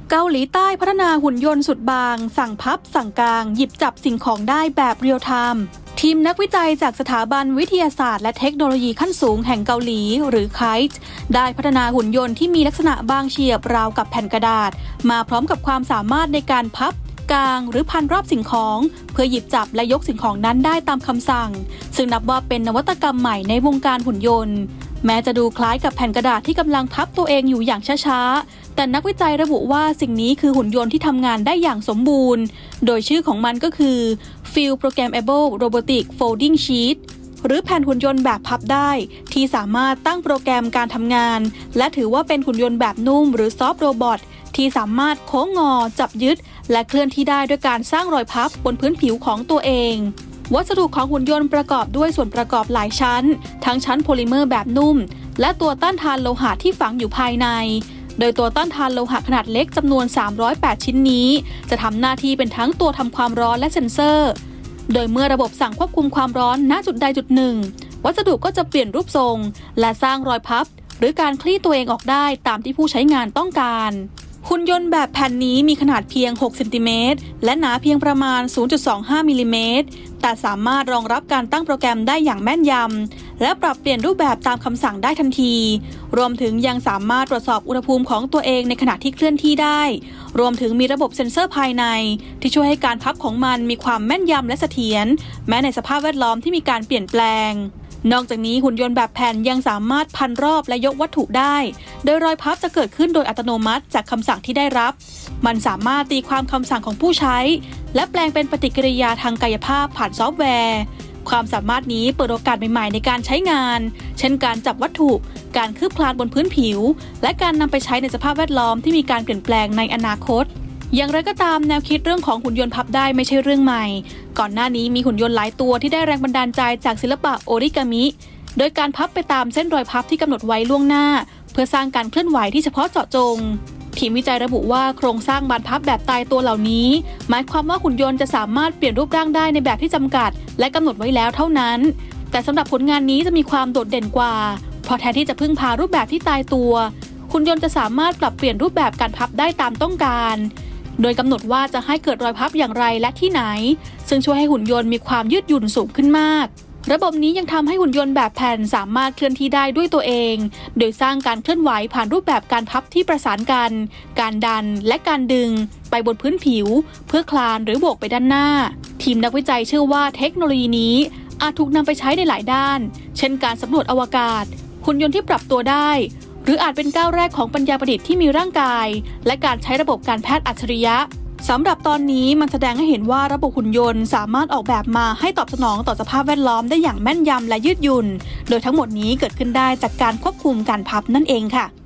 เกาหลีใต้พัฒนาหุ่นยนต์สุดบางสั่งพับสั่งกางหยิบจับสิ่งของได้แบบเรียลไทม์ทีมนักวิจัยจากสถาบันวิทยาศาสตร์และเทคโนโลยีขั้นสูงแห่งเกาหลีหรือ KITE ได้พัฒนาหุ่นยนต์ที่มีลักษณะบางเฉียบราวกับแผ่นกระดาษมาพร้อมกับความสามารถในการพับกางหรือพันรอบสิ่งของเพื่อหยิบจับและยกสิ่งของนั้นได้ตามคำสั่งซึ่งนับว่าเป็นนวัตกรรมใหม่ในวงการหุ่นยนต์แม้จะดูคล้ายกับแผ่นกระดาษที่กำลังพับตัวเองอยู่อย่างช้าๆแต่นักวิจัยระบุว่าสิ่งนี้คือหุ่นยนต์ที่ทำงานได้อย่างสมบูรณ์โดยชื่อของมันก็คือ Field Programmable Robotic Folding Sheet หรือแผ่นหุ่นยนต์แบบพับได้ที่สามารถตั้งโปรแกรมการทำงานและถือว่าเป็นหุ่นยนต์แบบนุ่มหรือซอฟต์โรบอทที่สามารถโค้งงอจับยึดและเคลื่อนที่ได้ด้วยการสร้างรอยพับบนพื้นผิวของตัวเองวัสดุของหุ่นยนต์ประกอบด้วยส่วนประกอบหลายชั้นทั้งชั้นโพลิเมอร์แบบนุ่มและตัวต้านทานโลหะที่ฝังอยู่ภายในโดยตัวต้านทานโลหะขนาดเล็กจำนวน308ชิ้นนี้จะทำหน้าที่เป็นทั้งตัวทำความร้อนและเซ็นเซอร์โดยเมื่อระบบสั่งควบคุมความร้อนณจุดใดจุดหนึ่งวัสดุก็จะเปลี่ยนรูปทรงและสร้างรอยพับหรือการคลี่ตัวเองออกได้ตามที่ผู้ใช้งานต้องการหุ่นยนต์แบบแผ่นนี้มีขนาดเพียง6 เซนติเมตรและหนาเพียงประมาณ 0.25 มิลลิเมตรแต่สามารถรองรับการตั้งโปรแกรมได้อย่างแม่นยำและปรับเปลี่ยนรูปแบบตามคำสั่งได้ทันทีรวมถึงยังสามารถตรวจสอบอุณหภูมิของตัวเองในขณะที่เคลื่อนที่ได้รวมถึงมีระบบเซ็นเซอร์ภายในที่ช่วยให้การพับของมันมีความแม่นยำและเสถียรแม้ในสภาพแวดล้อมที่มีการเปลี่ยนแปลงนอกจากนี้หุ่นยนต์แบบแผ่นยังสามารถพันรอบและยกวัตถุได้โดยรอยพับจะเกิดขึ้นโดยอัตโนมัติจากคำสั่งที่ได้รับมันสามารถตีความคำสั่งของผู้ใช้และแปลงเป็นปฏิกิริยาทางกายภาพผ่านซอฟต์แวร์ความสามารถนี้เปิดโอกาสใหม่ๆในการใช้งานเช่นการจับวัตถุการคืบคลานบนพื้นผิวและการนำไปใช้ในสภาพแวดล้อมที่มีการเปลี่ยนแปลงในอนาคตอย่างไรก็ตามแนวคิดเรื่องของหุ่นยนต์พับได้ไม่ใช่เรื่องใหม่ก่อนหน้านี้มีหุ่นยนต์หลายตัวที่ได้แรงบันดาลใจจากศิลปะโอริกามิโดยการพับไปตามเส้นรอยพับที่กำหนดไว้ล่วงหน้าเพื่อสร้างการเคลื่อนไหวที่เฉพาะเจาะจงทีมวิจัยระบุว่าโครงสร้างบานพับแบบตายตัวเหล่านี้หมายความว่าหุ่นยนต์จะสามารถเปลี่ยนรูปร่างได้ในแบบที่จำกัดและกำหนดไว้แล้วเท่านั้นแต่สำหรับผลงานนี้จะมีความโดดเด่นกว่าเพราะแทนที่จะพึ่งพารูปแบบที่ตายตัวหุ่นยนต์จะสามารถปรับเปลี่ยนรูปแบบการพับได้ตามต้องการโดยกำหนดว่าจะให้เกิดรอยพับอย่างไรและที่ไหนซึ่งช่วยให้หุ่นยนต์มีความยืดหยุ่นสูงขึ้นมากระบบนี้ยังทำให้หุ่นยนต์แบบแผ่นสามารถเคลื่อนที่ได้ด้วยตัวเองโดยสร้างการเคลื่อนไหวผ่านรูปแบบการพับที่ประสานกันการดันและการดึงไปบนพื้นผิวเพื่อคลานหรือโบกไปด้านหน้าทีมนักวิจัยเชื่อว่าเทคโนโลยีนี้อาจถูกนำไปใช้ในหลายด้านเช่นการสำรวจอวกาศหุ่นยนต์ที่ปรับตัวได้หรืออาจเป็นก้าวแรกของปัญญาประดิษฐ์ที่มีร่างกายและการใช้ระบบการแพทย์อัจฉริยะสำหรับตอนนี้มันแสดงให้เห็นว่าระบบหุ่นยนต์สามารถออกแบบมาให้ตอบสนองต่อสภาพแวดล้อมได้อย่างแม่นยำและยืดหยุ่นโดยทั้งหมดนี้เกิดขึ้นได้จากการควบคุมการพับนั่นเองค่ะ